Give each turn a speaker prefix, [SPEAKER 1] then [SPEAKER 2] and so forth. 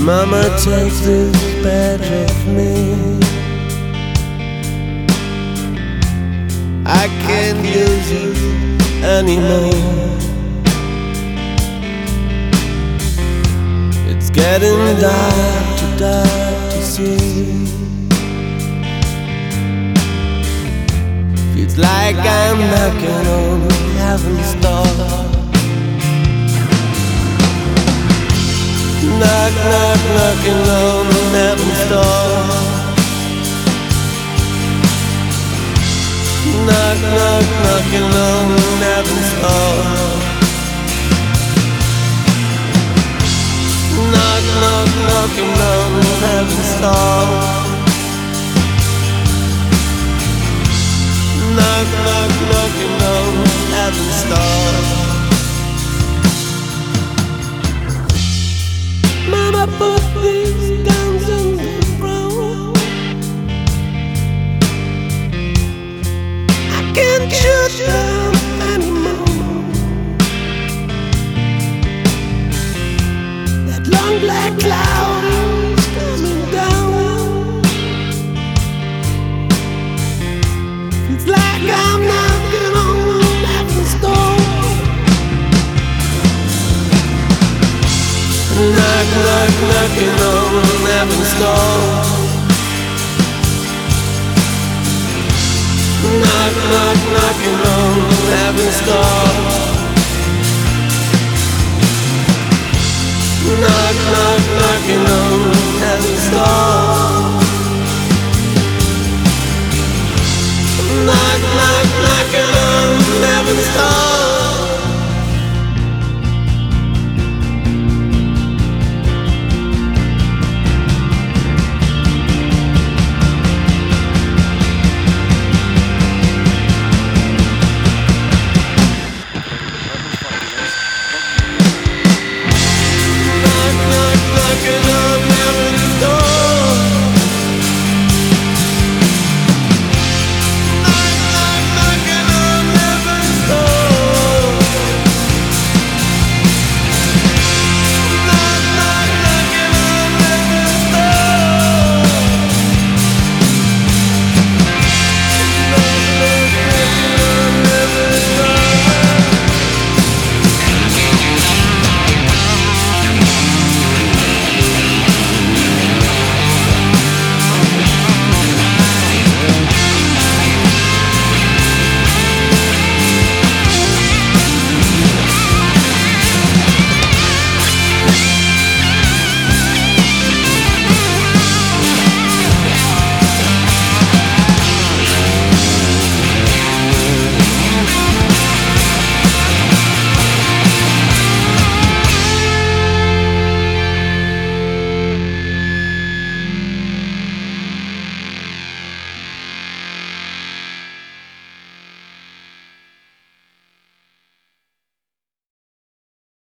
[SPEAKER 1] Mama, take this bed with me. I can't use it anymore. It's getting dark to see. Feels like I'm knocking on heaven's door. Knock, knock, knocking on heaven's door. Knock, knock, knocking on heaven's door. Knock, knock, knocking on heaven's door. Knock, knock, knocking on heaven's door. Mama, put these guns in the ground. I can't shoot them anymore. That long black cloud is coming down. It's like I'm knocking on heaven's door. Knock, knock, knocking on heaven's door. Knock, knock, knocking on heaven's door.